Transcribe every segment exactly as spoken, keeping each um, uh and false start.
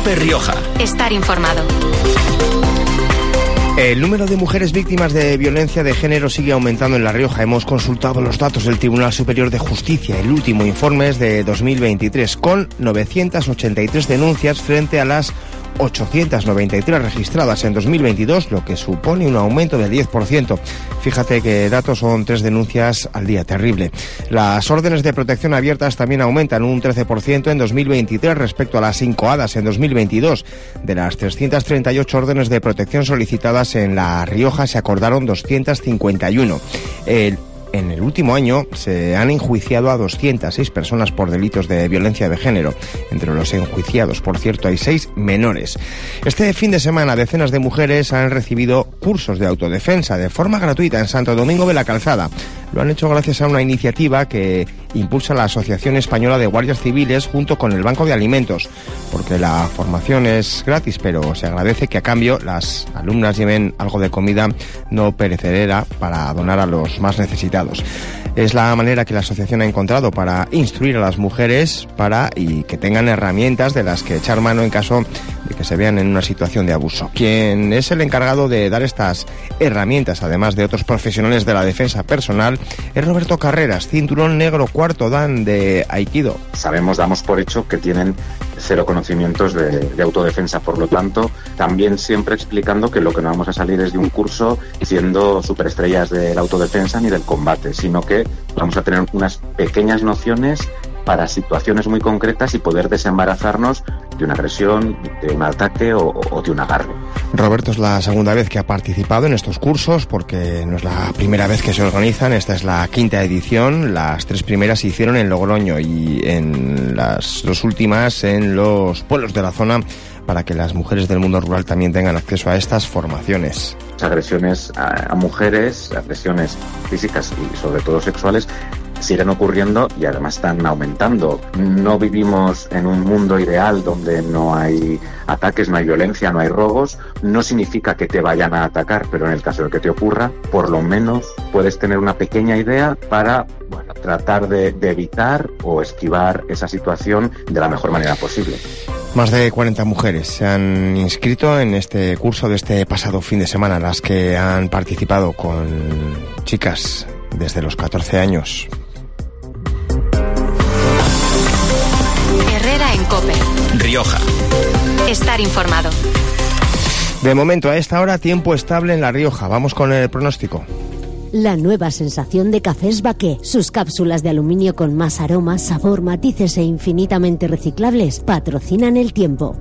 COPE Rioja. Estar informado. El número de mujeres víctimas de violencia de género sigue aumentando en La Rioja. Hemos consultado los datos del Tribunal Superior de Justicia. El último informe es de dos mil veintitrés, con novecientas ochenta y tres denuncias frente a las ochocientas noventa y tres registradas en dos mil veintidós, lo que supone un aumento del diez por ciento. Fíjate que datos son tres denuncias al día, terrible. Las órdenes de protección abiertas también aumentan un trece por ciento en dos mil veintitrés respecto a las incoadas en dos mil veintidós. De las trescientas treinta y ocho órdenes de protección solicitadas en La Rioja se acordaron doscientas cincuenta y uno. El En el último año se han enjuiciado a doscientas seis personas por delitos de violencia de género. Entre los enjuiciados, por cierto, hay seis menores. Este fin de semana, decenas de mujeres han recibido cursos de autodefensa de forma gratuita en Santo Domingo de la Calzada. Lo han hecho gracias a una iniciativa que impulsa la Asociación Española de Guardias Civiles junto con el Banco de Alimentos, porque la formación es gratis, pero se agradece que a cambio las alumnas lleven algo de comida no perecedera para donar a los más necesitados. Es la manera que la asociación ha encontrado para instruir a las mujeres para y que tengan herramientas de las que echar mano en caso de que se vean en una situación de abuso. Quien es el encargado de dar estas herramientas, además de otros profesionales de la defensa personal, es Roberto Carreras, cinturón negro cuarto dan de Aikido. Sabemos, damos por hecho que tienen cero conocimientos de, de autodefensa, por lo tanto, también siempre explicando que lo que no vamos a salir es de un curso siendo superestrellas de la autodefensa ni del combate, sino que vamos a tener unas pequeñas nociones para situaciones muy concretas y poder desembarazarnos de una agresión, de un ataque o, o de un agarre. Roberto es la segunda vez que ha participado en estos cursos, porque no es la primera vez que se organizan. Esta es la quinta edición. Las tres primeras se hicieron en Logroño y en las dos últimas en los pueblos de la zona, para que las mujeres del mundo rural también tengan acceso a estas formaciones. Agresiones a, a mujeres, agresiones físicas y sobre todo sexuales, siguen ocurriendo y además están aumentando. No vivimos en un mundo ideal donde no hay ataques, no hay violencia, no hay robos. No significa que te vayan a atacar, pero en el caso de que te ocurra, por lo menos puedes tener una pequeña idea para, bueno, tratar de, de evitar o esquivar esa situación de la mejor manera posible. Más de cuarenta mujeres se han inscrito en este curso de este pasado fin de semana, las que han participado con chicas desde los catorce años. Herrera en COPE. Rioja. Estar informado. De momento, a esta hora, tiempo estable en La Rioja. Vamos con el pronóstico. La nueva sensación de Cafés Baqué. Sus cápsulas de aluminio con más aroma, sabor, matices e infinitamente reciclables patrocinan el tiempo.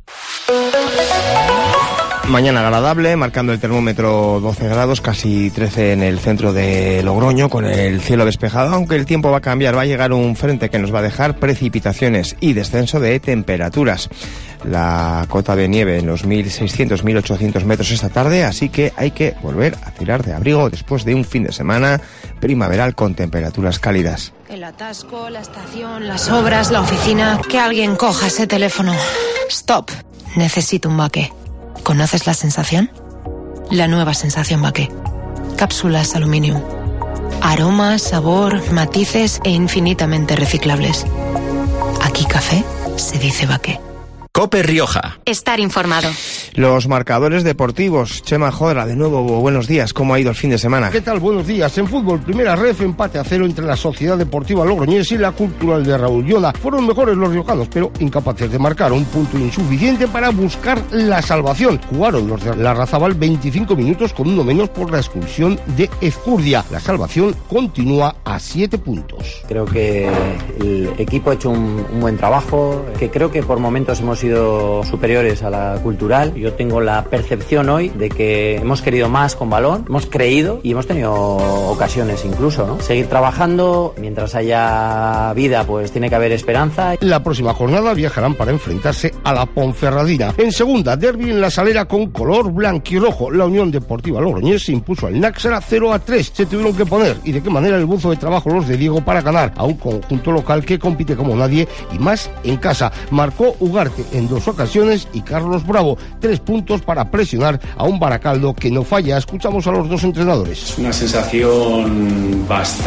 Mañana agradable, marcando el termómetro doce grados, casi trece en el centro de Logroño, con el cielo despejado, aunque el tiempo va a cambiar. Va a llegar un frente que nos va a dejar precipitaciones y descenso de temperaturas. La cota de nieve en los mil seiscientos a mil ochocientos metros esta tarde, así que hay que volver a tirar de abrigo después de un fin de semana primaveral con temperaturas cálidas. El atasco, la estación, las obras, la oficina. Que alguien coja ese teléfono. Stop. Necesito un Baqué. ¿Conoces la sensación? La nueva sensación Baqué. Cápsulas aluminium. Aroma, sabor, matices e infinitamente reciclables. Aquí café se dice Baqué. COPE Rioja. Estar informado. Los marcadores deportivos. Chema Jodra, de nuevo, buenos días. ¿Cómo ha ido el fin de semana? ¿Qué tal? Buenos días. En fútbol, primera ref, empate a cero entre la Sociedad Deportiva Logroñés y la Cultural de Raúl Llona. Fueron mejores los riojanos, pero incapaces de marcar, un punto insuficiente para buscar la salvación. Jugaron los de Larrazábal veinticinco minutos con uno menos por la expulsión de Ezcurdia. La salvación continúa a siete puntos. Creo que el equipo ha hecho un, un buen trabajo, que creo que por momentos hemos sido superiores a la Cultural. Yo tengo la percepción hoy de que hemos querido más con balón, hemos creído y hemos tenido ocasiones incluso, ¿no? Seguir trabajando, mientras haya vida, pues tiene que haber esperanza. La próxima jornada viajarán para enfrentarse a la Ponferradina. En segunda, derbi en La Salera con color blanquirrojo. La Unión Deportiva Logroñés se impuso al Náxara cero a tres. Se tuvieron que poner, y de qué manera, el buzo de trabajo los de Diego para ganar a un conjunto local que compite como nadie y más en casa. Marcó Ugarte en dos ocasiones y Carlos Bravo, tres puntos para presionar a un Baracaldo que no falla. Escuchamos a los dos entrenadores. Es una sensación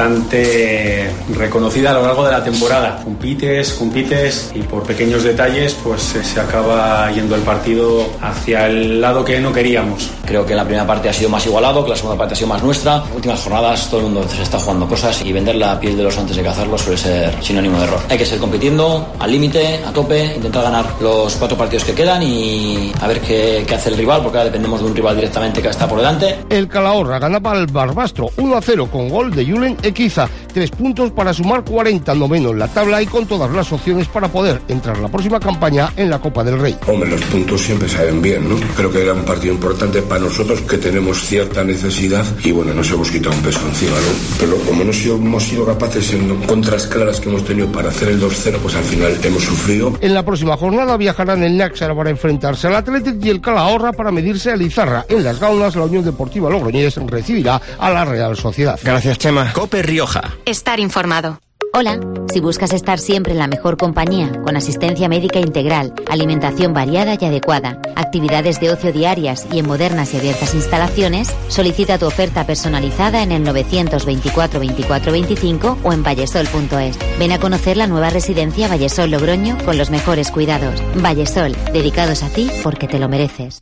bastante reconocida a lo largo de la temporada. Compites, compites y por pequeños detalles pues se acaba yendo el partido hacia el lado que no queríamos. Creo que la primera parte ha sido más igualado, que la segunda parte ha sido más nuestra. Últimas jornadas todo el mundo se está jugando cosas y vender la piel de los antes de cazarlos suele ser sinónimo de error. Hay que seguir compitiendo al límite, a tope, intentar ganar los cuatro partidos que quedan y a ver qué, qué hace el rival, porque ahora dependemos de un rival directamente que está por delante. El Calahorra ganaba al Barbastro uno a cero con gol de Julen Equiza. Tres puntos para sumar cuarenta, noveno en la tabla y con todas las opciones para poder entrar la próxima campaña en la Copa del Rey. Hombre, los puntos siempre saben bien, ¿no? Creo que era un partido importante para nosotros, que tenemos cierta necesidad y bueno, nos hemos quitado un peso encima, ¿no? Pero como no hemos sido capaces en contras claras que hemos tenido para hacer el dos cero, pues al final hemos sufrido. En la próxima jornada viajarán el Náxara para enfrentarse al Athletic y el Calahorra para medirse al Izarra. En Las Gaunas, la Unión Deportiva Logroñés recibirá a la Real Sociedad. Gracias, Chema. COPE Rioja. Estar informado. Hola, si buscas estar siempre en la mejor compañía, con asistencia médica integral, alimentación variada y adecuada, actividades de ocio diarias y en modernas y abiertas instalaciones, solicita tu oferta personalizada en el novecientos veinticuatro veinticuatro veinticinco o en vallesol punto es. Ven a conocer la nueva residencia Vallesol Logroño con los mejores cuidados. Vallesol, dedicados a ti porque te lo mereces.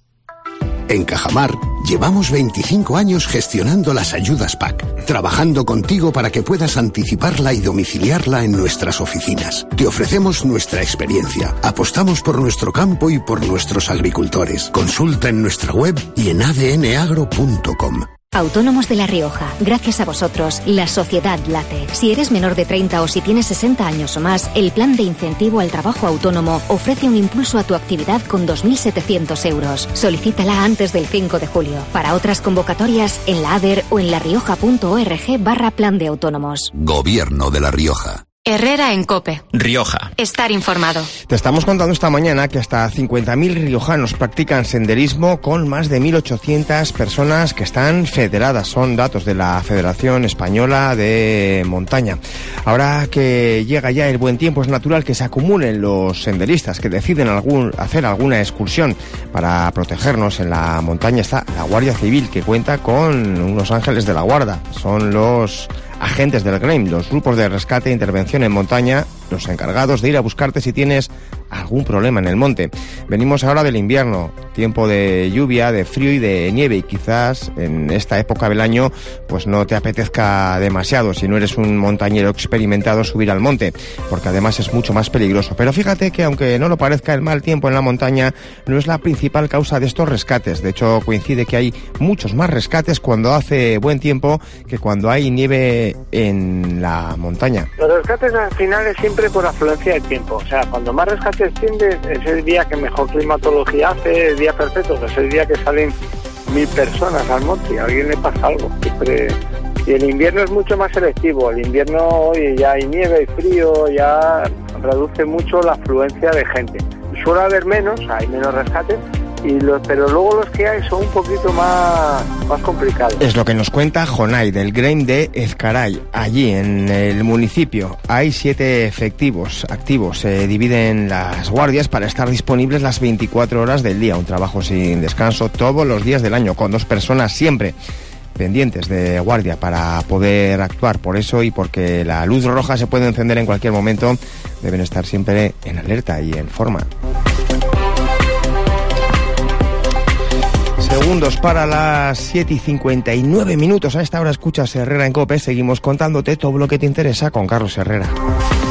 En Cajamar llevamos veinticinco años gestionando las ayudas P A C, trabajando contigo para que puedas anticiparla y domiciliarla en nuestras oficinas. Te ofrecemos nuestra experiencia, apostamos por nuestro campo y por nuestros agricultores. Consulta en nuestra web y en a d n agro punto com. Autónomos de La Rioja. Gracias a vosotros, la sociedad late. Si eres menor de treinta o si tienes sesenta años o más, el plan de incentivo al trabajo autónomo ofrece un impulso a tu actividad con dos mil setecientos euros. Solicítala antes del cinco de julio. Para otras convocatorias, en la A D E R o en larioja punto org barra plan de autónomos. Gobierno de La Rioja. Herrera en COPE. Rioja. Estar informado. Te estamos contando esta mañana que hasta cincuenta mil riojanos practican senderismo con más de mil ochocientas personas que están federadas. Son datos de la Federación Española de Montaña. Ahora que llega ya el buen tiempo, es natural que se acumulen los senderistas que deciden algún, hacer alguna excursión. Para protegernos en la montaña está la Guardia Civil, que cuenta con unos ángeles de la guarda. Son los agentes del G R E M, los grupos de rescate e intervención en montaña, los encargados de ir a buscarte si tienes algún problema en el monte. Venimos ahora del invierno, tiempo de lluvia, de frío y de nieve, y quizás en esta época del año pues no te apetezca demasiado, si no eres un montañero experimentado, subir al monte, porque además es mucho más peligroso. Pero fíjate que aunque no lo parezca, el mal tiempo en la montaña no es la principal causa de estos rescates. De hecho, coincide que hay muchos más rescates cuando hace buen tiempo que cuando hay nieve en la montaña. Los rescates al final es siempre por afluencia de tiempo. O sea, cuando más rescates tienes, es el día que mejor climatología hace, el día perfecto, que es el día que salen mil personas al monte y a alguien le pasa algo. Siempre. Y el invierno es mucho más selectivo. El invierno, oye, ya hay nieve, hay frío, ya reduce mucho la afluencia de gente. Suele haber menos, hay menos rescates, y los, pero luego los que hay son un poquito más, más complicados. Es lo que nos cuenta Jonay del G R E M de Ezcaray. Allí en el municipio hay siete efectivos activos. Se dividen las guardias para estar disponibles las veinticuatro horas del día. Un trabajo sin descanso todos los días del año, con dos personas siempre pendientes de guardia para poder actuar. Por eso y porque la luz roja se puede encender en cualquier momento, deben estar siempre en alerta y en forma. Segundos para las siete y cincuenta y nueve minutos. A esta hora escuchas Herrera en COPE. Seguimos contándote todo lo que te interesa con Carlos Herrera.